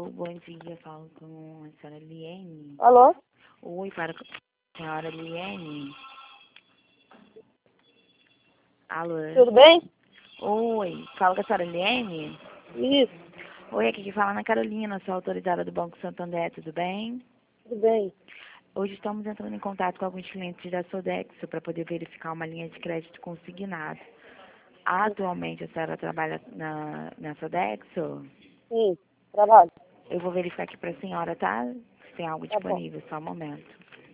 bom dia, falo com a senhora Liene. Alô? Oi, para a senhora Liene. Alô? Tudo bem? Oi, falo com a senhora Liene. Isso, Oi, aqui que fala Ana Carolina, sou autorizada do Banco Santander, tudo bem? tudo bem. Hoje estamos entrando em contato com alguns clientes da Sodexo para poder verificar uma linha de crédito consignado. Atualmente a senhora trabalha na Sodexo? Sim, trabalho. Eu vou verificar aqui para a senhora, tá? Se tem algo Tá bom. disponível, só um momento.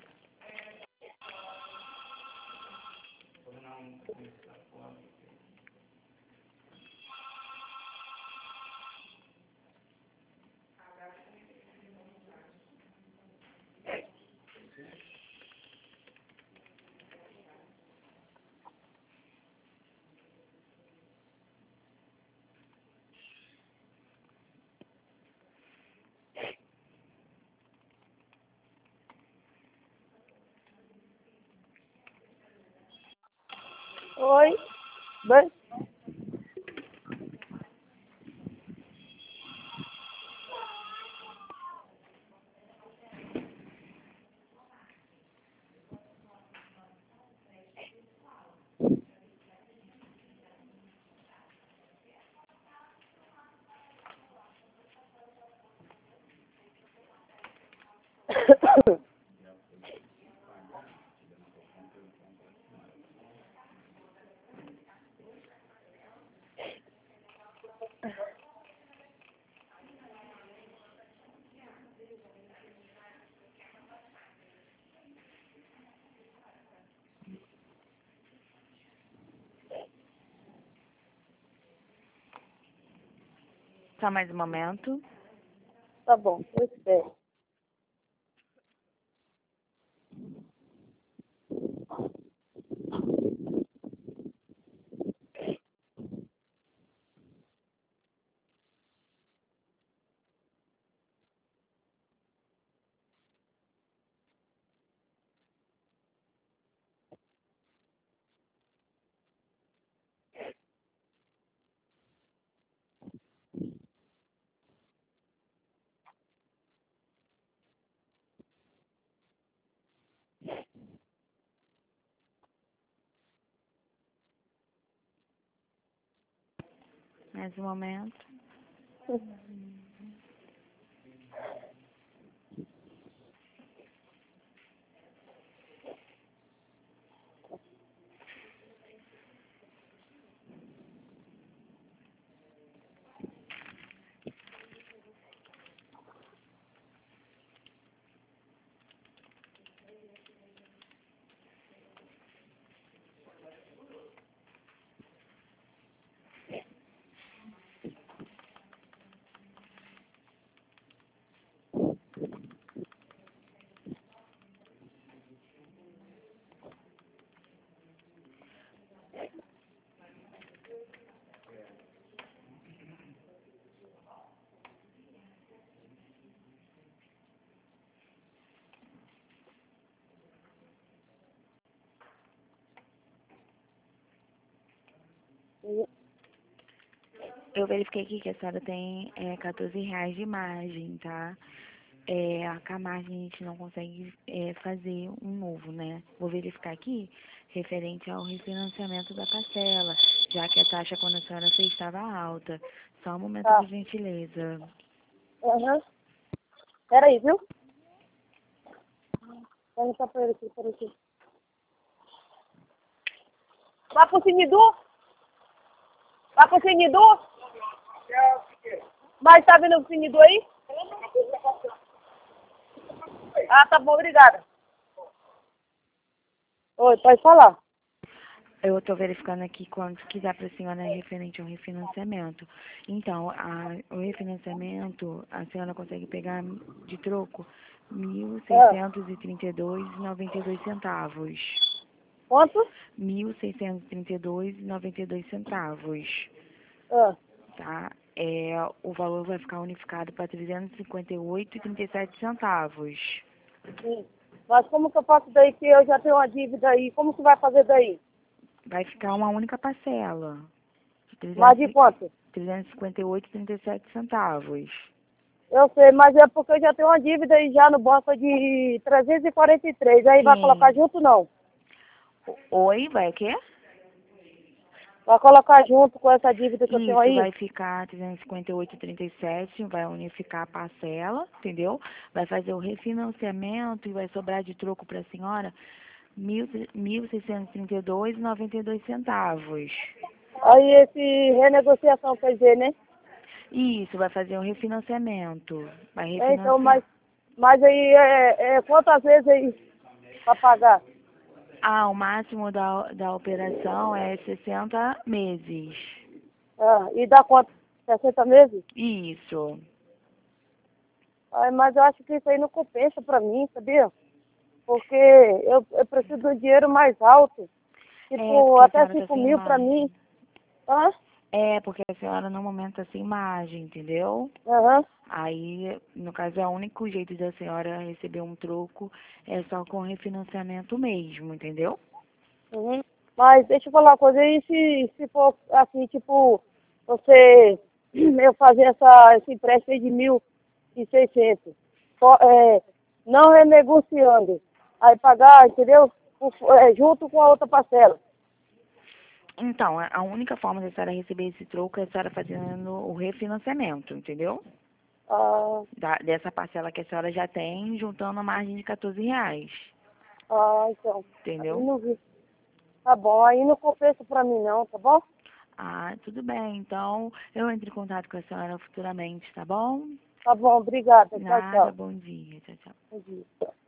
Oi, bem? Só mais um momento. Tá bom, eu espero. Mais um momento. Eu verifiquei aqui que a senhora tem R$ 14 de margem, tá? Com a margem a gente não consegue fazer um novo, né? Vou verificar aqui referente ao refinanciamento da parcela, já que a taxa quando a senhora fez estava alta. Só um momento, Tá. por gentileza. Aham. Peraí, viu? Vou mostrar pra ele aqui, peraí. Vai pro Sinidu? Vai pro Sinidu? Mas tá vindo o Sinidu aí? Ah, tá bom, obrigada. Oi, pode falar. Eu estou verificando aqui quanto que dá para a senhora referente ao refinanciamento. Então, o refinanciamento, a senhora consegue pegar de troco R$ Ah, 1.632,92. quanto? R$ 1.632,92, Ah, tá? O valor vai ficar unificado para R$ 358,37. sim. Mas como que eu faço daí que eu já tenho uma dívida aí? Como que vai fazer daí? Vai ficar uma única parcela, de Mais de quanto? 358,37. Eu sei, mas é porque eu já tenho uma dívida aí já no banco de 343. Aí vai colocar Sim. junto não? Oi, vai o quê? Vai colocar junto com essa dívida que eu tenho Isso, aí? vai ficar 358,37, vai unificar a parcela, entendeu? Vai fazer o refinanciamento e vai sobrar de troco para a senhora 1.632,92 centavos. Aí esse renegociação quer dizer, né? Isso, vai fazer o refinanciamento. Vai É, então, refinanciar. mas aí quantas vezes aí para pagar? Ah, o máximo da operação é 60 meses. Ah, e dá quanto? 60 meses? Isso. Ai, mas eu acho que isso aí não compensa para mim, sabia? Porque eu preciso de um dinheiro mais alto. É, Tipo, porque a até senhora tá 5 sem mil para mim. margem. Tá? É, porque a senhora no momento tá sem margem, entendeu? Aham. Aí, no caso, é o único jeito da senhora receber um troco é só com refinanciamento mesmo, entendeu? Uhum. Mas deixa eu falar uma coisa aí, se for assim, tipo, você eu fazer esse empréstimo aí de 1.600, não renegociando, aí pagar, entendeu? Junto com a outra parcela. Então, a única forma da senhora receber esse troco é a senhora fazendo o refinanciamento, entendeu? Ah, Dessa parcela que a senhora já tem, juntando a margem de R$ 14, então. Aí entendeu? não vi. Tá bom, aí não compensa pra mim não, tá bom? Ah, tudo bem. Então, eu entro em contato com a senhora futuramente, tá bom? Tá bom, obrigada. Tchau, Nada, tchau. bom dia. Tchau, tchau. Bom dia.